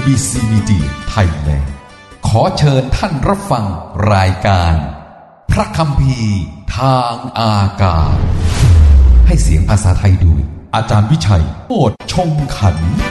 BBC Media Thailand ขอเชิญท่านรับฟังรายการพระคัมภีร์ทางอากาศให้เสียงภาษาไทยโดยอาจารย์วิชัยโอษฐ์ชงขันธ์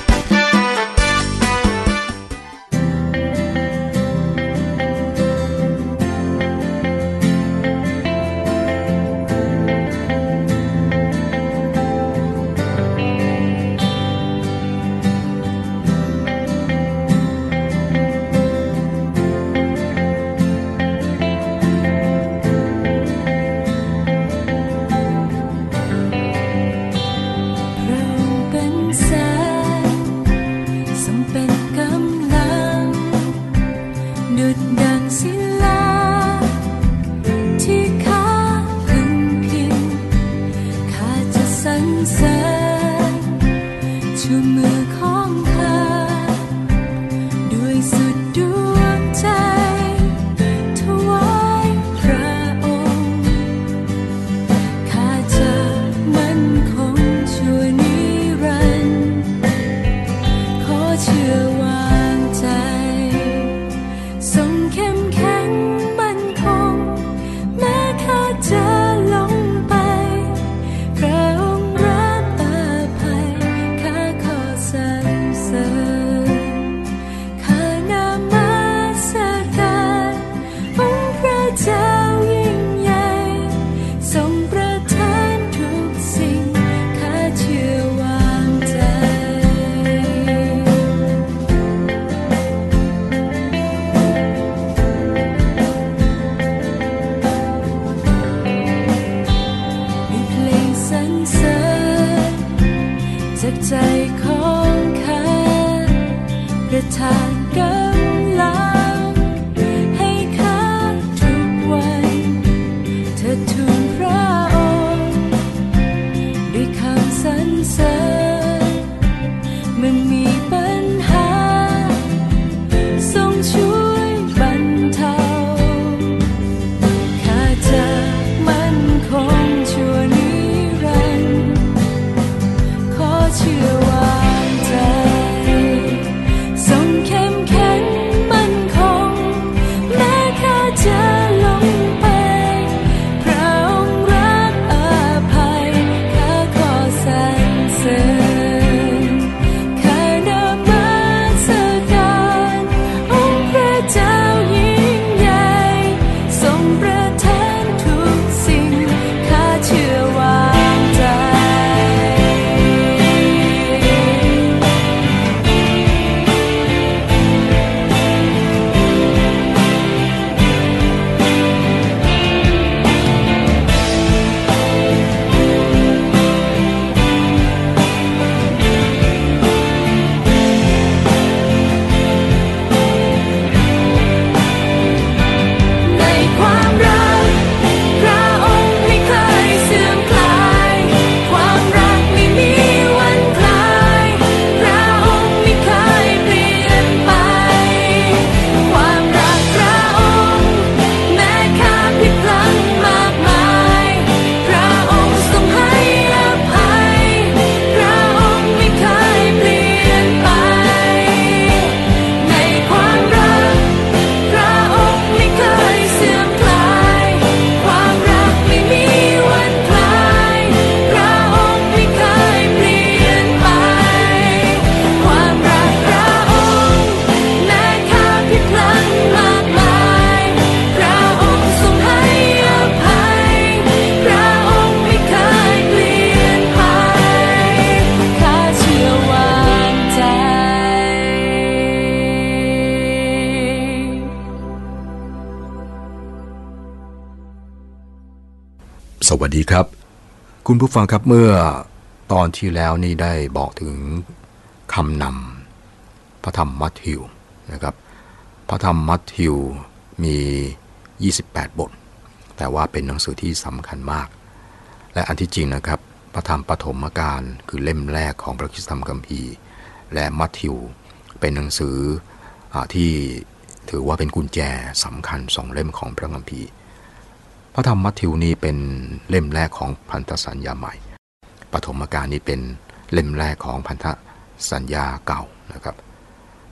สวัสดีครับคุณผู้ฟังครับเมื่อตอนที่แล้วนี่ได้บอกถึงคำนำพระธรรมมัทธิวนะครับพระธรรมมัทธิวมี28บทแต่ว่าเป็นหนังสือที่สำคัญมากและอันที่จริงนะครับพระธรรมปฐมกาลคือเล่มแรกของพระคริสตธรรมคัมภีร์และมัทธิวเป็นหนังสือที่ถือว่าเป็นกุญแจสำคัญ2เล่มของพระคัมภีร์พระธรรมมัทธิวนี้เป็นเล่มแรกของพันธสัญญาใหม่ปฐมกาลนี้เป็นเล่มแรกของพันธสัญญาเก่านะครับ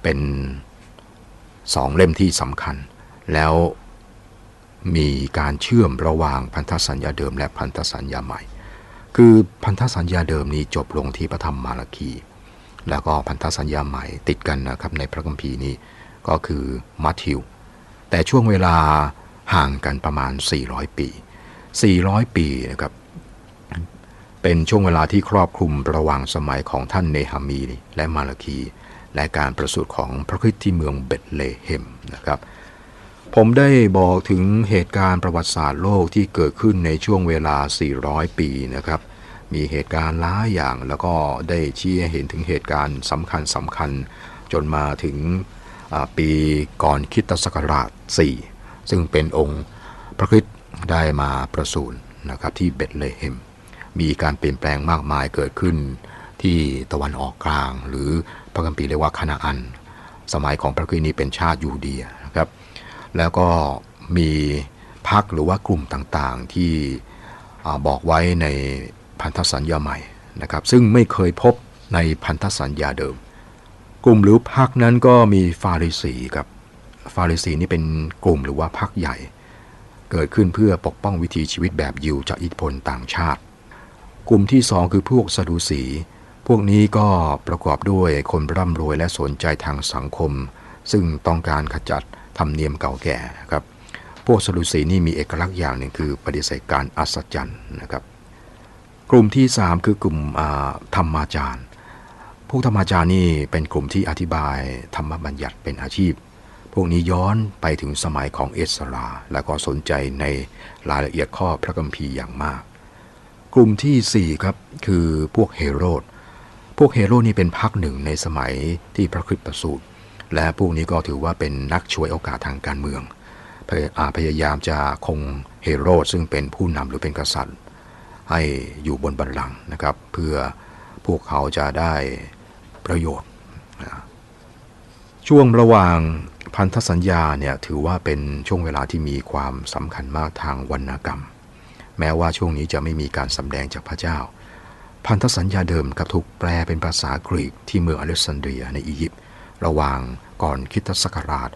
เป็น2 เล่มที่สำคัญแล้วมีการเชื่อมระหว่างพันธสัญญาเดิมและพันธสัญญาใหม่คือพันธสัญญาเดิมนี้จบลงที่พระธรรมมาราคีแล้วก็พันธสัญญาใหม่ติดกันนะครับในพระคัมภีร์นี้ก็คือมัทธิวแต่ช่วงเวลาห่างกันประมาณ400 ปี400 ปีนะครับเป็นช่วงเวลาที่ครอบคลุมระหว่างสมัยของท่านเนหะมีและมาราคีและการประสูติของพระคริสต์ที่เมืองเบธเลเฮมนะครับผมได้บอกถึงเหตุการณ์ประวัติศาสตร์โลกที่เกิดขึ้นในช่วงเวลา400 ปีนะครับมีเหตุการณ์หลายอย่างแล้วก็ได้ชี้ให้เห็นถึงเหตุการณ์สำคัญจนมาถึงปีก่อนคริสตศักราช4ซึ่งเป็นองค์พระคริสต์ได้มาประสูตินะครับที่เบธเลเฮมมีการเปลี่ยนแปลงมากมายเกิดขึ้นที่ตะวันออกกลางหรือพระคัมภีร์เรียกว่าคานาอันสมัยของพระคริสต์นี้เป็นชาติยูเดียนะครับแล้วก็มีพรรคหรือว่ากลุ่มต่างๆที่บอกไว้ในพันธสัญญาใหม่นะครับซึ่งไม่เคยพบในพันธสัญญาเดิมกลุ่มหรือพรรคนั้นก็มีฟาริสีครับฟาริสีนี่เป็นกลุ่มหรือว่าพรรคใหญ่เกิดขึ้นเพื่อปกป้องวิถีชีวิตแบบยิวจากอิทธิพลต่างชาติกลุ่มที่2คือพวกซาดูสีพวกนี้ก็ประกอบด้วยคนร่ำรวยและสนใจทางสังคมซึ่งต้องการขจัดธรรมเนียมเก่าแก่ครับพวกซาดูสีนี่มีเอกลักษณ์อย่างหนึ่งคือปฏิเสธการอัศจรรย์นะครับกลุ่มที่3คือกลุ่มธรรมาจารย์พวกธรรมาจารย์นี่เป็นกลุ่มที่อธิบายธรรมบัญญัติเป็นอาชีพพวกนี้ย้อนไปถึงสมัยของเอสราและก็สนใจในรายละเอียดข้อพระคัมภีร์อย่างมากกลุ่มที่4ครับคือพวกเฮโรดนี่เป็นพรรคหนึ่งในสมัยที่พระคริสต์ประสูติและพวกนี้ก็ถือว่าเป็นนักฉวยโอกาสทางการเมืองพยายามจะคงเฮโรดซึ่งเป็นผู้นำหรือเป็นกษัตริย์ให้อยู่บนบัลลังก์นะครับเพื่อพวกเขาจะได้ประโยชน์ช่วงระหว่างพันธสัญญาเนี่ยถือว่าเป็นช่วงเวลาที่มีความสำคัญมากทางวรรณกรรมแม้ว่าช่วงนี้จะไม่มีการสำแดงจากพระเจ้าพันธสัญญาเดิมกับถูกแปลเป็นภาษากรีกที่เมืองอเล็กซานเดรียในอียิปต์ระหว่างก่อนคริสตศักราช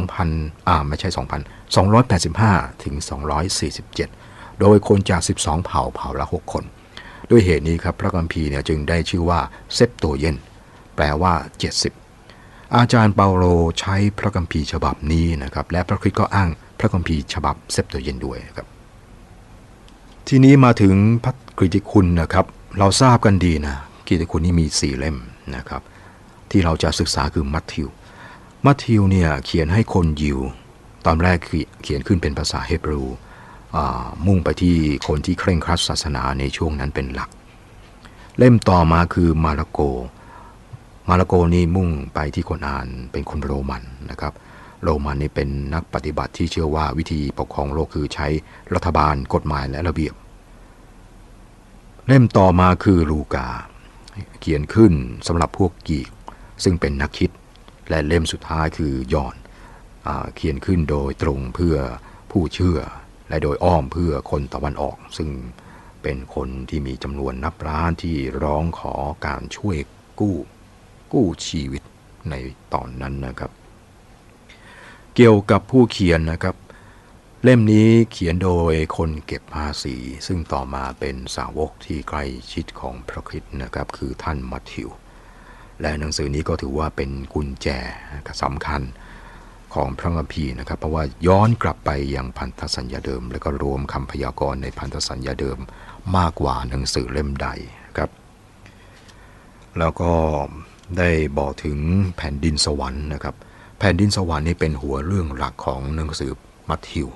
285 ถึง 247โดยคนจาก12เผ่าละ6คนด้วยเหตุนี้ครับพระคัมภีร์เนี่ยจึงได้ชื่อว่าเซปโตเยนแปลว่า70อาจารย์เปาโลใช้พระคัมภีร์ฉบับนี้นะครับและพระคริสต์ก็อ้างพระคัมภีร์ฉบับเซปโตเยนด้วยครับทีนี้มาถึงพระกิตติคุณนะครับเราทราบกันดีนะกิตติคุณนี่มี4 เล่มนะครับที่เราจะศึกษาคือมัทธิวเนี่ยเขียนให้คนยิวตอนแรกเขียนขึ้นเป็นภาษาฮีบรูมุ่งไปที่คนที่เคร่งครัดศาสนาในช่วงนั้นเป็นหลักเล่มต่อมาคือมาระโกนี่มุ่งไปที่คนอ่านเป็นคนโรมันนะครับโรมันนี่เป็นนักปฏิบัติที่เชื่อว่าวิธีปกครองโลกคือใช้รัฐบาลกฎหมายและระเบียบเล่มต่อมาคือลูกาเขียนขึ้นสำหรับพวกกีกซึ่งเป็นนักคิดและเล่มสุดท้ายคือยอห์นเขียนขึ้นโดยตรงเพื่อผู้เชื่อและโดยอ้อมเพื่อคนตะวันออกซึ่งเป็นคนที่มีจำนวนนับล้านที่ร้องขอการช่วยกู้ชีวิตในตอนนั้นนะครับเกี่ยวกับผู้เขียนนะครับเล่มนี้เขียนโดยคนเก็บภาษีซึ่งต่อมาเป็นสาวกที่ใกล้ชิดของพระคริสต์นะครับคือท่านมัทธิวและหนังสือนี้ก็ถือว่าเป็นกุญแจสำคัญของพระคัมภีร์นะครับเพราะว่าย้อนกลับไปยังพันธสัญญาเดิมและก็รวมคำพยากรณ์ในพันธสัญญาเดิมมากกว่าหนังสือเล่มใดครับแล้วก็ได้บอกถึงแผ่นดินสวรรค์นะครับแผ่นดินสวรรค์นี่เป็นหัวเรื่องหลักของหนังสือมัทธิว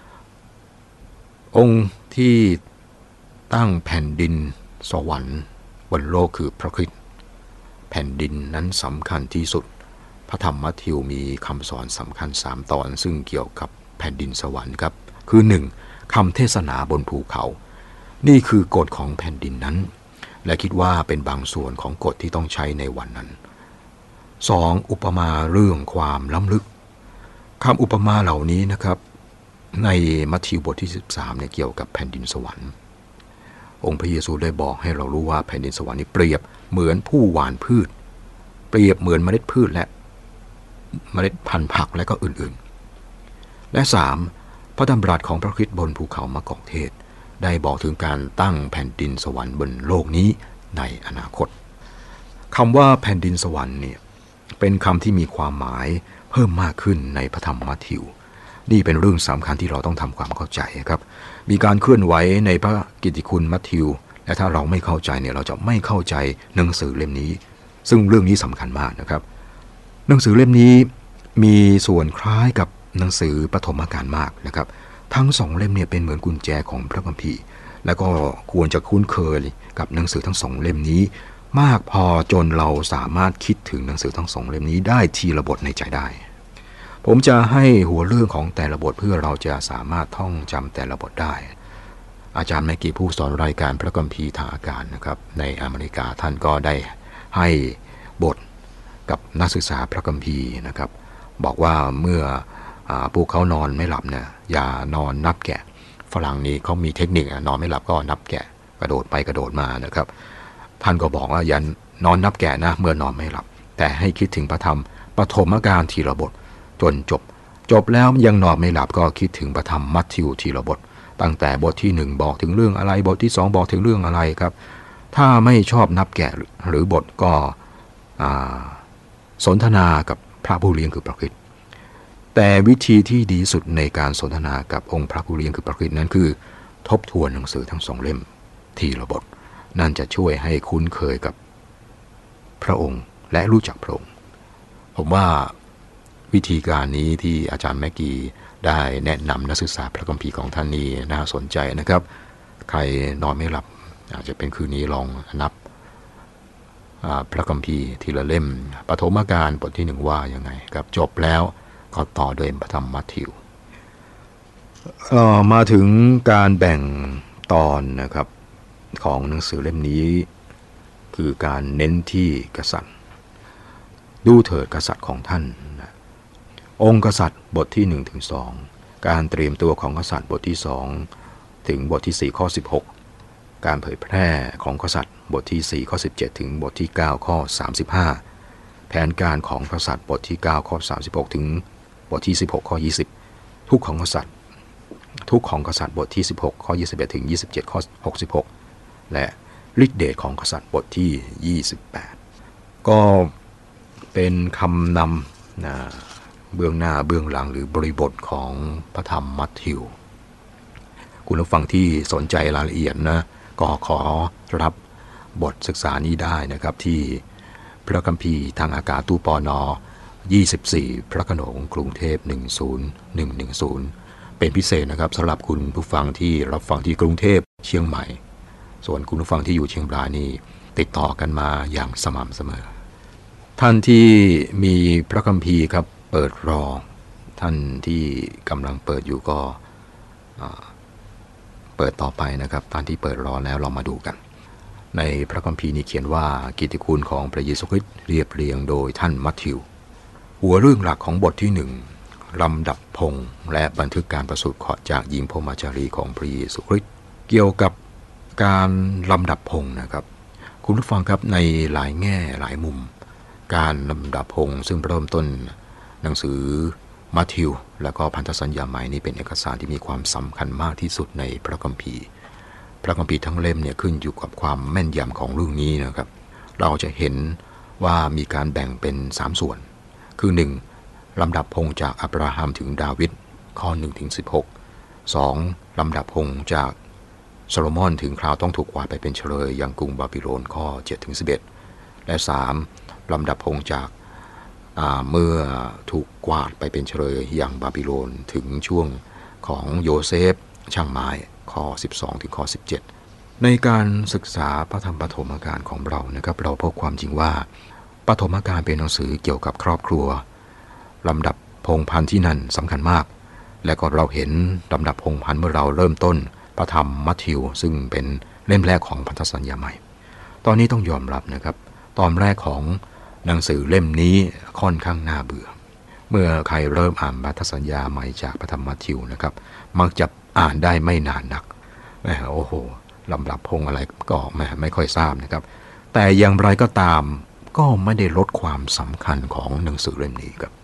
องค์ที่ตั้งแผ่นดินสวรรค์บนโลกคือพระคริสต์แผ่นดินนั้นสำคัญที่สุดพระธรรมมัทธิวมีคำสอนสำคัญ3 ตอนซึ่งเกี่ยวกับแผ่นดินสวรรค์ครับคือ 1. คำเทศนาบนภูเขานี่คือกฎของแผ่นดินนั้นและคิดว่าเป็นบางส่วนของกฎที่ต้องใช้ในวันนั้น 2. อุปมาเรื่องความล้ำลึกคำอุปมาเหล่านี้นะครับในมัทธิวบทที่13เนี่ยเกี่ยวกับแผ่นดินสวรรค์องค์พระเยซูได้บอกให้เรารู้ว่าแผ่นดินสวรรค์นี้เปรียบเหมือนผู้หว่านพืชเปรียบเหมือนเมล็ดพืชและเมล็ดพันธุ์ผักและก็อื่นๆและ 3. พระดำรัสของพระคริสต์บนภูเขามะกอกเทศได้บอกถึงการตั้งแผ่นดินสวรรค์บนโลกนี้ในอนาคตคำว่าแผ่นดินสวรรค์เนี่ยเป็นคำที่มีความหมายเพิ่มมากขึ้นในพระธรรมมัทธิวนี่เป็นเรื่องสำคัญที่เราต้องทำความเข้าใจครับมีการเคลื่อนไหวในพระกิตติคุณมัทธิวและถ้าเราไม่เข้าใจเนี่ยเราจะไม่เข้าใจหนังสือเล่มนี้ซึ่งเรื่องนี้สำคัญมากนะครับหนังสือเล่มนี้มีส่วนคล้ายกับหนังสือปฐมกาลมากนะครับทั้งสองเล่มเนี่ยเป็นเหมือนกุญแจของพระคัมภีร์แล้วก็ควรจะคุ้นเคยกับหนังสือทั้งสองเล่มนี้มากพอจนเราสามารถคิดถึงหนังสือทั้งสองเล่มนี้ได้ทีละบทในใจได้ผมจะให้หัวเรื่องของแต่ละบทเพื่อเราจะสามารถท่องจำแต่ละบทได้อาจารย์แมกกี้ผู้สอนรายการพระคัมภีร์ทางอากาศนะครับในอเมริกาท่านก็ได้ให้บทกับนักศึกษาพระคัมภีร์นะครับบอกว่าเมื่อพวกเขานอนไม่หลับเนี่ยอย่านอนนับแกะฝรั่งนี้เขามีเทคนิคนอนไม่หลับก็นับแกะกระโดดไปกระโดดมานะครับท่านก็บอกว่าอย่านอนนับแกะนะเมื่อนอนไม่หลับแต่ให้คิดถึงพระธรรมปฐมกาลทีละบทจนจบแล้วยังนอนไม่หลับก็คิดถึงพระธรรมมัทธิวทีละบทตั้งแต่บทที่1บอกถึงเรื่องอะไรบทที่2บอกถึงเรื่องอะไรครับถ้าไม่ชอบนับแกะหรือบทก็สนทนากับพระผู้เลี้ยงคือพระคริสต์แต่วิธีที่ดีสุดในการสนทนากับองค์พระผู้เลี้ยงคือพระคริสต์นั้นคือทบทวนหนังสือทั้งสองเล่มทีละบทนั่นจะช่วยให้คุ้นเคยกับพระองค์และรู้จักพระองค์ผมว่าวิธีการนี้ที่อาจารย์แมกกี้ได้แนะนำนักศึกษาพระคัมภีร์ของท่านนี้น่าสนใจนะครับใครนอนไม่หลับอาจจะเป็นคืนนี้ลองนับพระคัมภีร์ทีละเล่มปฐมกาลบทที่1ว่ายังไงครับจบแล้วก็ต่อโดยพระธรรมมัทธิวมาถึงการแบ่งตอนนะครับของหนังสือเล่มนี้คือการเน้นที่กษัตริย์ดูเถิดกษัตริย์ของท่านองค์กษัตริย์บทที่1ถึง2การเตรียมตัวของกษัตริย์บทที่2ถึงบทที่4ข้อ16การเผยแพร่ของกษัตริย์บทที่4ข้อ17ถึงบทที่9ข้อ35แผนการของกษัตริย์บทที่9ข้อ36ถึงบทที่16ข้อ20ทุกข์ของกษัตริย์บทที่16ข้อ21ถึง27ข้อ66และฤทธิเดชของกษัตริย์บทที่28ก็เป็นคำนำเบื้องหน้าเบื้องหลังหรือบริบทของพระธรรมมัทธิวคุณผู้ฟังที่สนใจรายละเอียดนะก็ขอรับบทศึกษานี้ได้นะครับที่พระคัมภีร์ทางอากาศตู้ปน24พระโขนงกรุงเทพ10110เป็นพิเศษนะครับสำหรับคุณผู้ฟังที่รับฟังที่กรุงเทพเชียงใหม่ส่วนคุณผู้ฟังที่อยู่เชียงรายนี่ติดต่อกันมาอย่างสม่ำเสมอท่านที่มีพระคัมภีร์ครับเปิดรอท่านที่กำลังเปิดอยู่ก็เปิดต่อไปนะครับท่านที่เปิดรอแล้วเรามาดูกันในพระคัมภีร์นี้เขียนว่ากิตติคุณของพระเยซูคริสต์เรียบเรียงโดยท่านมัทธิวหัวเรื่องหลักของบทที่1ลำดับพงศ์และบันทึกการประสูติจากหญิงพรหมจารีของพระเยซูคริสต์เกี่ยวกับการลำดับพงศ์นะครับคุณผู้ฟังครับในหลายแง่หลายมุมการลำดับพงศ์ซึ่งเริ่มต้นหนังสือมัทธิวและก็พันธสัญญาใหม่นี้เป็นเอกสารที่มีความสำคัญมากที่สุดในพระคัมภีร์ทั้งเล่มเนี่ยขึ้นอยู่กับความแม่นยำของเรื่องนี้นะครับเราจะเห็นว่ามีการแบ่งเป็น3ส่วนคือ1ลำดับพงศ์จากอับราฮัมถึงดาวิดข้อ1ถึง16 2ลำดับพงศ์จากโซโลมอนถึงคราวต้องถูกกวาดไปเป็นเฉลยยังกรุงบาบิโลนข้อ7ถึง11และ3ลำดับพงศ์จากเมื่อถูกกวาดไปเป็นเฉลยอย่างบาบิโลนถึงช่วงของโยเซฟช่างไม้ข้อ12ถึงข้อ17ในการศึกษาพระธรรมปฐมกาลของเรานะครับเราพบความจริงว่าปฐมกาลเป็นหนังสือเกี่ยวกับครอบครัวลำดับพงศ์พันธุ์ที่นั่นสำคัญมากและก็เราเห็นลำดับพงศ์พันธุ์เมื่อเราเริ่มต้นพระธรรมมัทธิวซึ่งเป็นเล่มแรกของพันธสัญญาใหม่ตอนนี้ต้องยอมรับนะครับตอนแรกของหนังสือเล่มนี้ค่อนข้างน่าเบื่อเมื่อใครเริ่มอ่านพันธสัญญาใหม่จากพระธรรมมัทธิวนะครับมักจะอ่านได้ไม่นานนักโอ้โหลำดับพงศ์อะไรก็ไม่ค่อยทราบนะครับแต่อย่างไรก็ตามก็ไม่ได้ลดความสำคัญของหนังสือเล่มนี้ครับ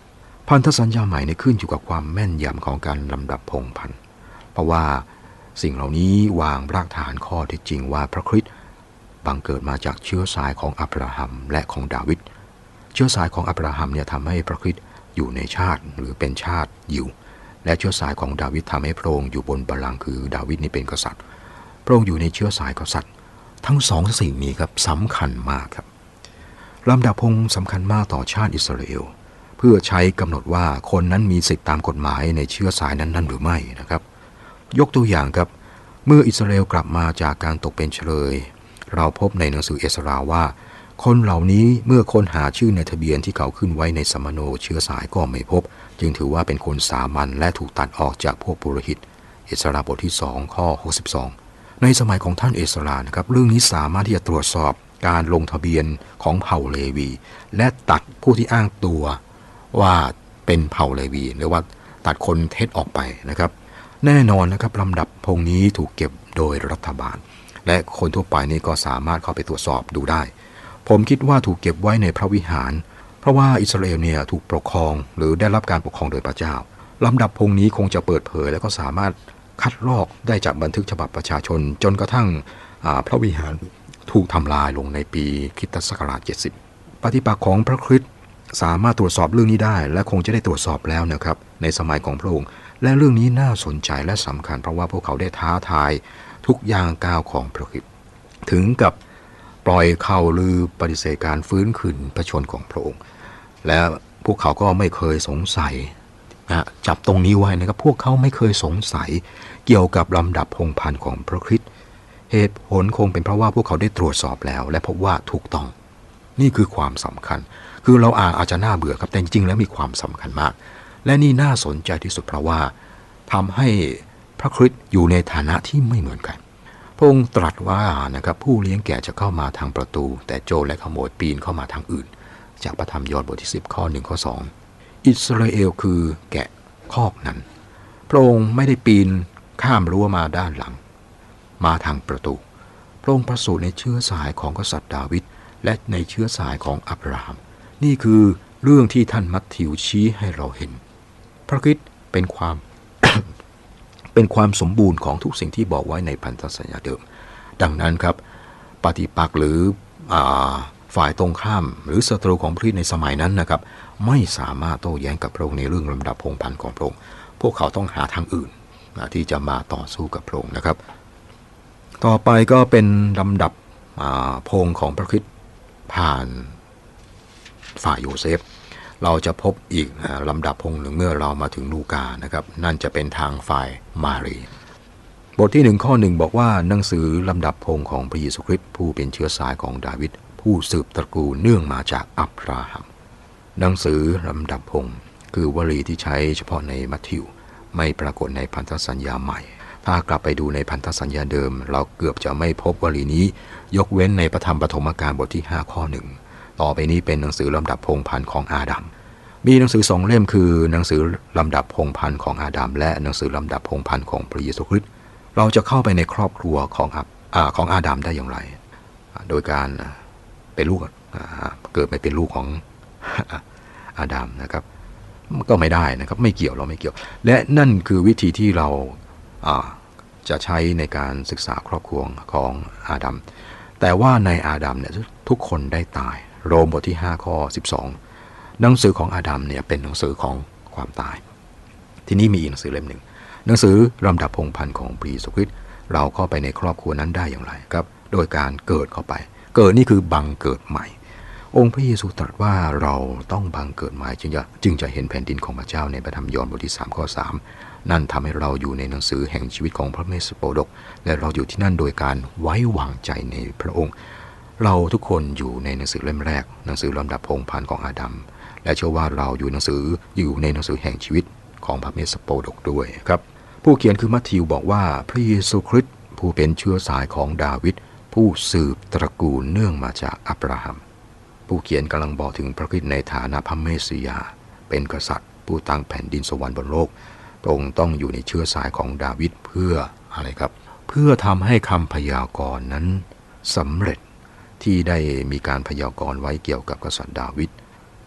พันธสัญญาใหม่ในขึ้นอยู่กับความแม่นยำของการลำดับพงศ์พันธุ์เพราะว่าสิ่งเหล่านี้วางรากฐานข้อเท็จจริงว่าพระคริสต์บังเกิดมาจากเชื้อสายของอับราฮัมและของดาวิดเชื้อสายของอับราฮัมเนี่ยทำให้พระคริสต์อยู่ในชาติหรือเป็นชาติยิวและเชื้อสายของดาวิดทำให้พระองค์อยู่บนบัลลังก์คือดาวิดนี่เป็นกษัตริย์พระองค์อยู่ในเชื้อสายกษัตริย์ทั้งสองสิ่งนี้ครับสำคัญมากครับลำดับพงศ์สำคัญมากต่อชาติอิสราเอลเพื่อใช้กำหนดว่าคนนั้นมีสิทธิตามกฎหมายในเชื้อสายนั้นๆหรือไม่นะครับยกตัวอย่างครับเมื่ออิสราเอลกลับมาจากการตกเป็นเฉลยเราพบในหนังสือเอสราว่าคนเหล่านี้เมื่อค้นหาชื่อในทะเบียนที่เขาขึ้นไว้ในสมโนเชื้อสายก็ไม่พบจึงถือว่าเป็นคนสามัญและถูกตัดออกจากพวกปุโรหิตเอสราบทที่2ข้อ62ในสมัยของท่านเอสรานะครับเรื่องนี้สามารถที่จะตรวจสอบการลงทะเบียนของเผ่าเลวีและตัดผู้ที่อ้างตัวว่าเป็นเผ่าเลวีหรือว่าตัดคนเท็จออกไปนะครับแน่นอนนะครับลำดับพงนี้ถูกเก็บโดยรัฐบาลและคนทั่วไปนี่ก็สามารถเข้าไปตรวจสอบดูได้ผมคิดว่าถูกเก็บไว้ในพระวิหารเพราะว่าอิสราเอลเนี่ยถูกปกครองหรือได้รับการปกครองโดยพระเจ้าลำดับพงนี้คงจะเปิดเผยและก็สามารถคัดลอกได้จากบันทึกฉบับประชาชนจนกระทั่งพระวิหารถูกทำลายลงในปีคริสตศักราช70ปฏิปักษ์ของพระคริสต์สามารถตรวจสอบเรื่องนี้ได้และคงจะได้ตรวจสอบแล้วนะครับในสมัยของพระองค์และเรื่องนี้น่าสนใจและสำคัญเพราะว่าพวกเขาได้ท้าทายทุกย่างก้าวของพระคริสต์ถึงกับปล่อยข่าวลือปฏิเสธการฟื้นคืนพระชนของพระองค์และพวกเขาก็ไม่เคยสงสัยจับตรงนี้ไว้นะครับพวกเขาไม่เคยสงสัยเกี่ยวกับลำดับพงศ์พันธุ์ของพระคริสต์เหตุผลคงเป็นเพราะว่าพวกเขาได้ตรวจสอบแล้วและพบว่าถูกต้องนี่คือความสำคัญคือเราอาจจะน่าเบื่อครับแต่จริงๆแล้วมีความสำคัญมากและนี่น่าสนใจที่สุดเพราะว่าทำให้พระคริสต์อยู่ในฐานะที่ไม่เหมือนกันพระองค์ตรัสว่านะครับผู้เลี้ยงแกะจะเข้ามาทางประตูแต่โจรและขโมยปีนเข้ามาทางอื่นจากพระธรรมยอห์นบทที่10ข้อ1ข้อ2อิสราเอลคือแกะคอกนั้นพระองค์ไม่ได้ปีนข้ามรั้วมาด้านหลังมาทางประตูพระองค์ประสูติในเชื้อสายของกษัตริย์ดาวิดและในเชื้อสายของอับราฮัมนี่คือเรื่องที่ท่านมัทธิวชี้ให้เราเห็นพระคริสต์เป็นความ เป็นความสมบูรณ์ของทุกสิ่งที่บอกไว้ในพันธสัญญาเดิมดังนั้นครับปฏิปักษ์หรือฝ่ายตรงข้ามหรือศัตรูของพระคริสต์ในสมัยนั้นนะครับไม่สามารถโต้แย้งกับพระองค์ในเรื่องลำดับพงศ์พันธุ์ของพระองค์พวกเขาต้องหาทางอื่นที่จะมาต่อสู้กับพระองค์นะครับต่อไปก็เป็นลำดับพงศ์ของพระคริสต์ผ่านฝ่ายโยเซฟเราจะพบอีกลำดับพงศ์หนึ่งเมื่อเรามาถึงลูกานะครับนั่นจะเป็นทางฝ่ายมารีบทที่1ข้อ1บอกว่าหนังสือลำดับพงศ์ของพระเยซูคริสต์ผู้เป็นเชื้อสายของดาวิดผู้สืบตระกูลเนื่องมาจากอับราฮัมหนังสือลำดับพงศ์คือวลีที่ใช้เฉพาะในมัทธิวไม่ปรากฏในพันธสัญญาใหม่ถ้ากลับไปดูในพันธสัญญาเดิมเราเกือบจะไม่พบวลีนี้ยกเว้นในพระธรรมปฐมกาลบทที่5ข้อ1ต่อไปนี้เป็นหนังสือลำดับพงศ์พันธุ์ของอาดัมมีหนังสือ2เล่มคือหนังสือลำดับพงศ์พันธุ์ของอาดัมและหนังสือลำดับพงศ์พันธุ์ของพระเยซูคริสต์เราจะเข้าไปในครอบครัวของอาดัมได้อย่างไรโดยการเป็นลูกเกิดไม่เป็นลูกของอาดัมนะครับก็ไม่ได้นะครับไม่เกี่ยวเราไม่เกี่ยวและนั่นคือวิธีที่เราจะใช้ในการศึกษาครอบครัวของอาดัมแต่ว่าในอาดัมเนี่ยทุกคนได้ตายโรมบทที่5ข้อ12หนังสือของอาดัมเนี่ยเป็นหนังสือของความตายทีนี้มีอีกหนังสือเล่มหนึ่งหนังสือลำดับพงศ์พันธุ์ของพระเยซูคริสต์เราเข้าไปในครอบครัวนั้นได้อย่างไรครับโดยการเกิดเข้าไปเกิดนี่คือบังเกิดใหม่องค์พระเยซูตรัสว่าเราต้องบังเกิดใหม่จึงจะเห็นแผ่นดินของพระเจ้าในพระธรรมยอห์นบทที่3ข้อ3นั่นทำให้เราอยู่ในหนังสือแห่งชีวิตของพระเมสสโปดกและเราอยู่ที่นั่นโดยการไว้วางใจในพระองค์เราทุกคนอยู่ในหนังสือเล่มแรกหนังสือลำดับพงศ์พันธุ์ของอาดัมและเชื่อว่าเราอยู่ในหนังสือแห่งชีวิตของพระเมสสโปดกด้วยครับผู้เขียนคือมัทธิวบอกว่าพระเยซูคริสต์ผู้เป็นเชื้อสายของดาวิดผู้สืบตระกูลเนื่องมาจากอับราฮัมผู้เขียนกำลังบอกถึงพระคริสต์ในฐานะพระเมสสิยาเป็นกษัตริย์ผู้ตั้งแผ่นดินสวรรค์บนโลกพระองค์ต้องอยู่ในเชื้อสายของดาวิดเพื่ออะไรครับเพื่อทำให้คำพยากรณ์นั้นสำเร็จที่ได้มีการพยากรณ์ไว้เกี่ยวกับกษัตริย์ดาวิด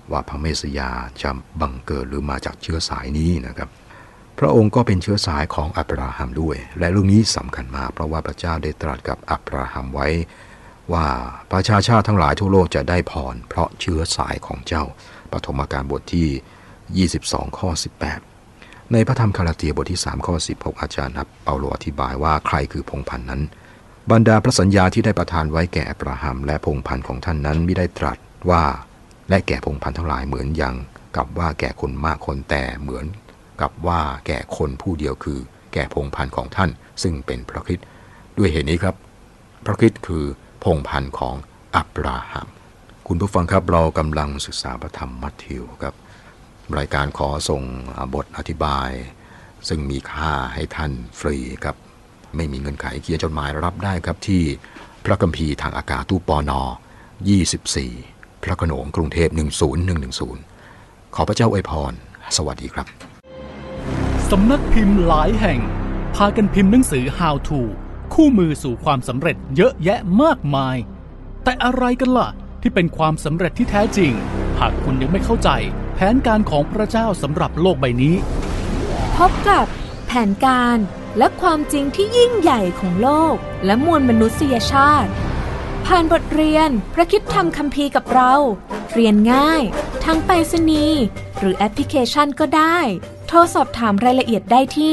ว่าพระเมสสิยาจะบังเกิดหรือมาจากเชื้อสายนี้นะครับพระองค์ก็เป็นเชื้อสายของอับราฮัมด้วยและเรื่องนี้สำคัญมากเพราะว่าพระเจ้าได้ตรัสกับอับราฮัมไว้ว่าประชาชาติทั้งหลายทั่วโลกจะได้พรเพราะเชื้อสายของเจ้าปฐมกาลบทที่22ข้อ18ในพระธรรมกาลาเตียบทที่3ข้อ16อาจารย์เปาโลอธิบายว่าใครคือพงศ์พันธุ์นั้นบรรดาพระสัญญาที่ได้ประทานไว้แก่อับราฮัมและพงศ์พันธุ์ของท่านนั้นไม่ได้ตรัสว่าและแก่พงศ์พันธุ์ทั้งหลายเหมือนอย่างกับว่าแก่คนมากคนแต่เหมือนกับว่าแก่คนผู้เดียวคือแก่พงศ์พันธุ์ของท่านซึ่งเป็นพระคริสต์ด้วยเหตุนี้ครับพระคริสต์คือพงศ์พันธุ์ของอับราฮัมคุณผู้ฟังครับเรากำลังศึกษาพระธรรมมัทธิวครับรายการขอส่งบทอธิบายซึ่งมีค่าให้ท่านฟรีครับไม่มีเงื่อนไขเขียนจดหมายรับได้ครับที่พระคัมภีร์ทางอากาศตู้ปน24พระโขนงกรุงเทพ10110ขอพระเจ้าอวยพรสวัสดีครับสำนักพิมพ์หลายแห่งพากันพิมพ์หนังสือ How to คู่มือสู่ความสำเร็จเยอะแยะมากมายแต่อะไรกันล่ะที่เป็นความสำเร็จที่แท้จริงหากคุณยังไม่เข้าใจแผนการของพระเจ้าสำหรับโลกใบนี้พบกับแผนการและความจริงที่ยิ่งใหญ่ของโลกและมวลมนุษยชาติผ่านบทเรียนพระคริสตธรรมคัมภีร์กับเราเรียนง่ายทั้งไปรษณีย์หรือแอปพลิเคชันก็ได้โทรสอบถามรายละเอียดได้ที่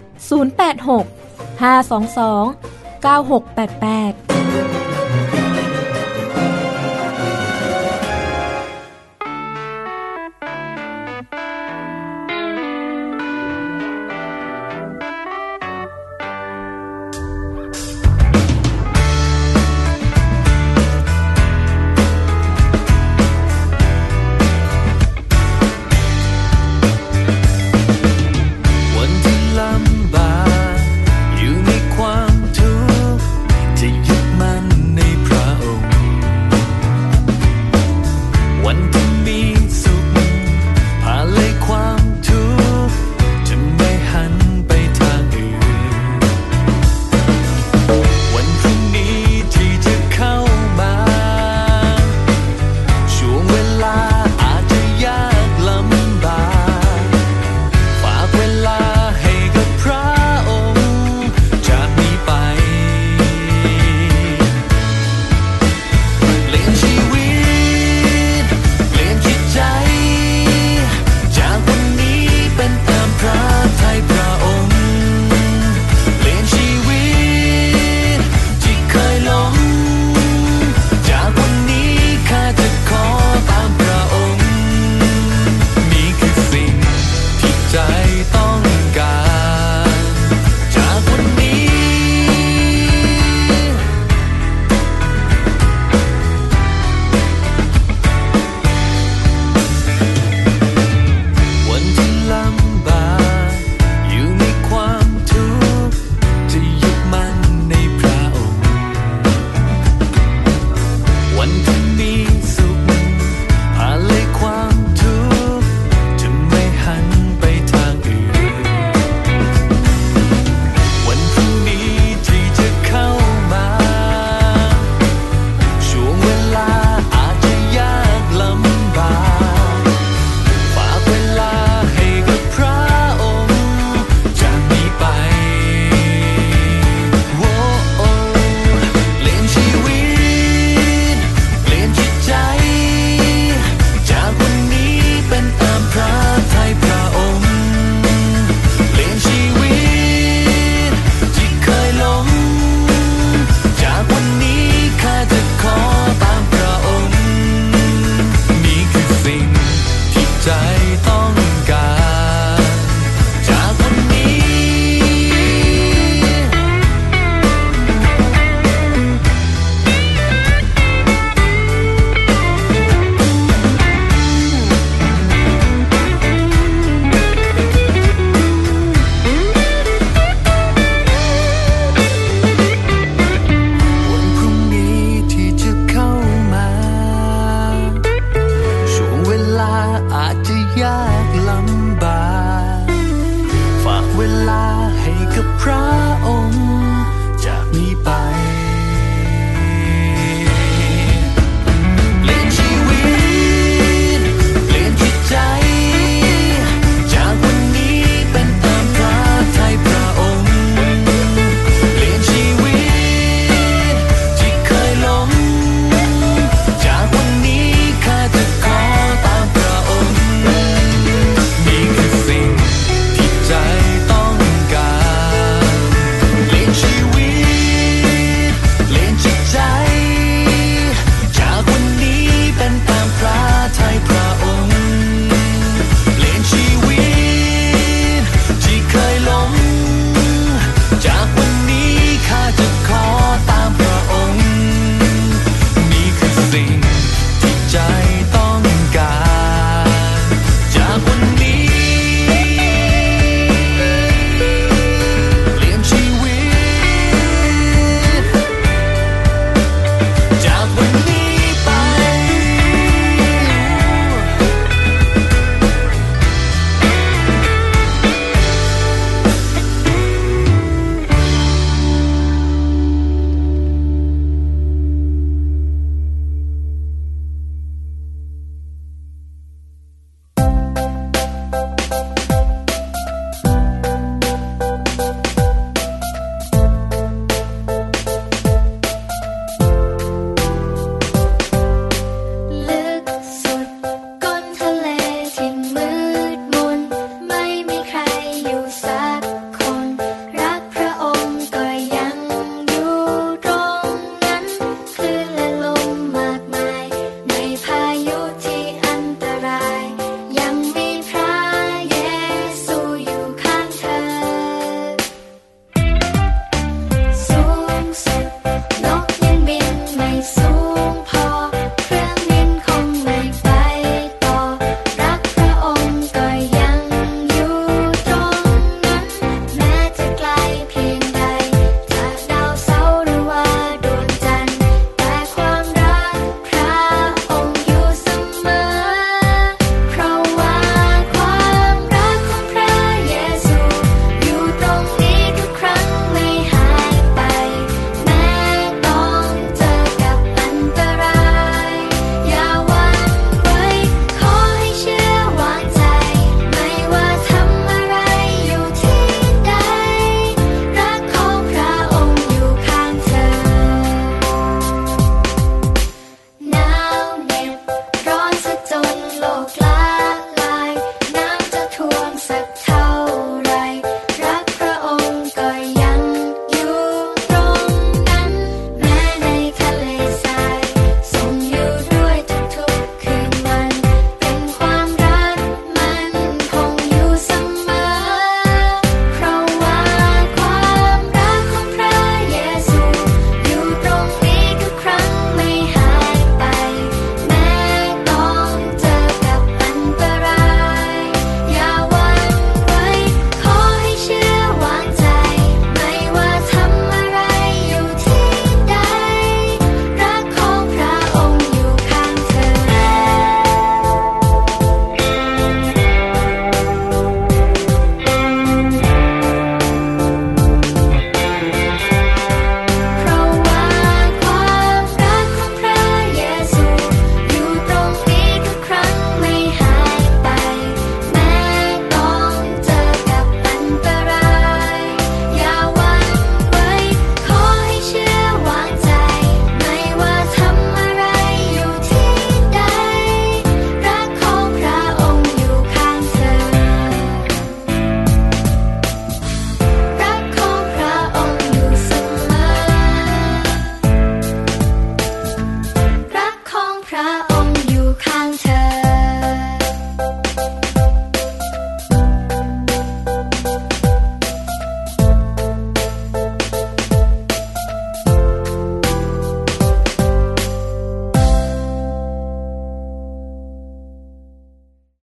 086 522 9688 อยู่ในความทุกข์จะหยุดข้างเธอ